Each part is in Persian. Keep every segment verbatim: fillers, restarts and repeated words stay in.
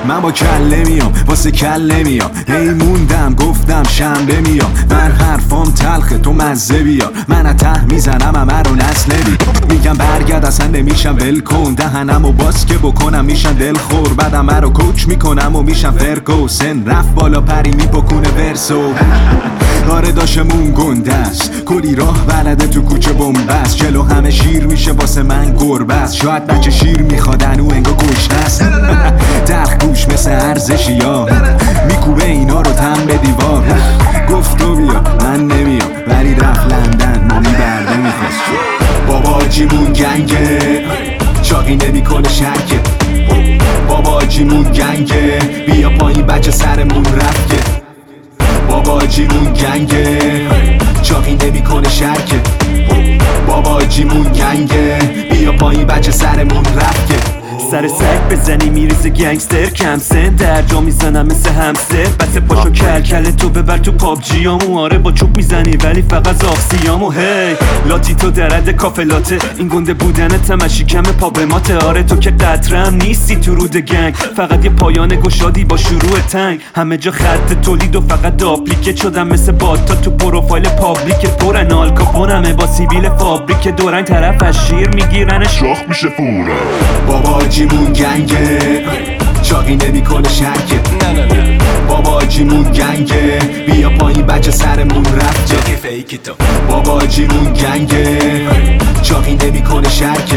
من با کله میام واسه کله میام هی موندم گفتم شنبه میام من حرفام تلخه تو مزه بیار من از ته میزنم همه رو نسل نبی میگم برگرد اصلا نمیشم ول کن دهنم و باز که بکنم میشن دل خور بعدم من رو کوچ میکنم و میشم فرکو سن رفت بالا پری میپکونه ورسو آره داشمون گنده است کلی راه بلده تو کوچه بنبست جلو همه شیر میشه واسه من گربه است شاید بچه شیر میخوادن و انگا گشنه است تلخ گوش مثل ارزشی ها میکوبه اینا رو تن به دیوار گفت تو بیا من نمیام ولی رفت لندن ما میبرده میخواست بابا جیمون گنگه چاقی نمیکنه شرکه بابا جیمون گنگه بیا پایین بچه سرمون رفته بابا جیمون گنگه چاقی نمیکنه شرکه بابا جیمون گنگه بیا پایین بچه سرمون رفته سر سگ بزنی میریزه گنگستر کم سن در جا میزنم مثل همستر بس پاشو کل کل تو ببر تو پابجیامو آره با چوب میزنی ولی فقط زاغسیامو هی لاتی تو درد کافلاته این گنده بودنت همشی کم پابماته آره تو که قطرم نیستی تو رود گنگ فقط یه پایان گشادی با شروع تنگ همه جا خط تولید و فقط داپلیکت شدم مثل باتا تو پروفایل پابلیک پرن آلکاپونمه با سیبیل فابریک دورنگ طرف شیر میگیرن شاخ میشه فورا بابا جیمون گنگه چاقی نمیکنه شرکه بابا جیمون گنگه بیا پایین بچه سرمون رفته بابا جیمون گنگه چاقی نمیکنه شرکه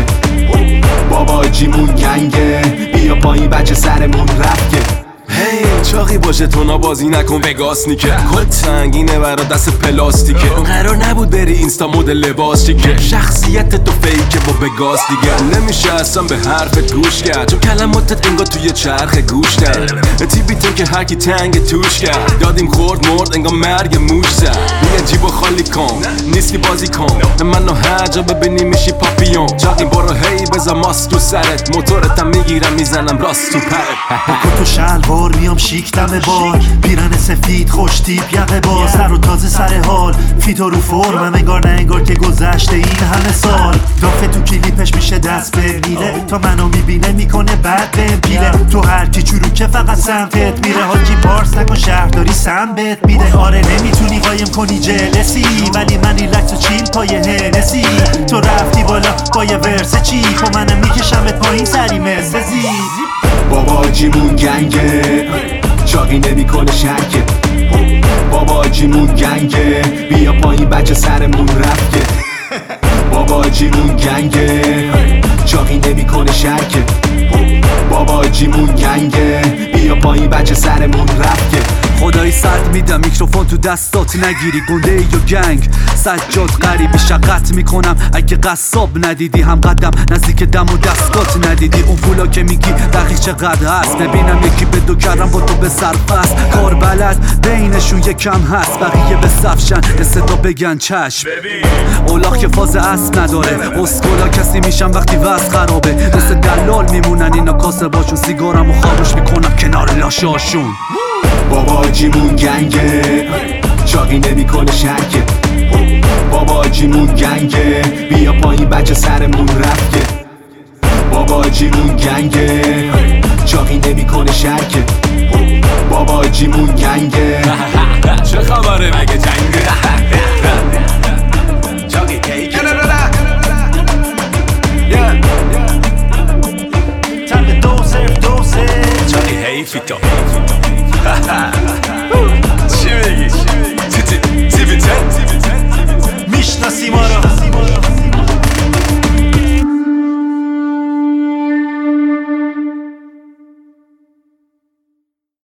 بابا جیمون گنگه بیا پایین بچه سرمون رفته هی چاقی باشه تونا بازی نکن وگاس نیکه کل سنگینه برا دست پلاستیکه قرار نبود بری اینستا مدل لباس چیکه شخصیت تو فیکه با بگاس دیگه نمیشه اصلا به حرفت گوش کرد چون کلماتت انگار توی چرخ گوش دار تیبیتون که هرکی تنگ توش کرد دادیم خورد مرد انگار مرگ موش زد میگن جیبو خالی کن نیستی بازی کن منو هر جا ببینی میشی پاپیون چاقی برو هی بزا ماست تو سرت موتورتم میگیرم میزنم راست تو پرت تو شلوار میام شیک دمه بار پیرن سفید خوش تیپ یقه باز سر و تازه سر حال فیتو رو فرمم انگار نه انگار که گذشته این همه سال دافه تو کلیپش میشه دست به میله تا منو میبینه میکنه بعد بهم پیله تو هر کی چورو که فقط سمتت میره حاجی پارس نکن شهرداری سم بهت میده آره نمیتونی قایم کنی جلسی ولی من ریلکس و چیل پای هنسی تو رفتی بالا با یه ورس چی خب منم میکشمت پایین سری مثل زیزی بابا جیمون گنگه چاقی نمیکنه شرکه بابا جیمون گنگه بیا پایین بچه سرمون رفته بابا جیمون گنگه چاقی نمیکنه شرکه بابا جیمون گنگه بیا پایین بچه سرمون رفته خدایی صد میدم میکروفون تو دستات نگیری گنده یا گنگ سجاد غریبی شقت میکنم اگه قصاب ندیدی هم قدم نزدیک دم و دستات ندیدی اون پولا که میگی دقیق چقدر هست ببینم یکی به دو کردم با تو به صرف کار بلد بینشون یکم هست بقیه به صفشن استدا بگن چشم اولاخ که فاز اسب نداره اسکولا کسی میشن وقتی وز خرابه مثل دلال میمونن اینا کاسه باشون سیگارم و خاموش میکنم کنار لاشاشون بابا جیمون گنگه چاقی نمیکنه شرکه بابا جیمون گنگه بیا پایین بچه سرمون رفته بابا جیمون گنگه چاقی نمیکنه شرکه بابا جیمون گنگه چه خبره مگه جنگه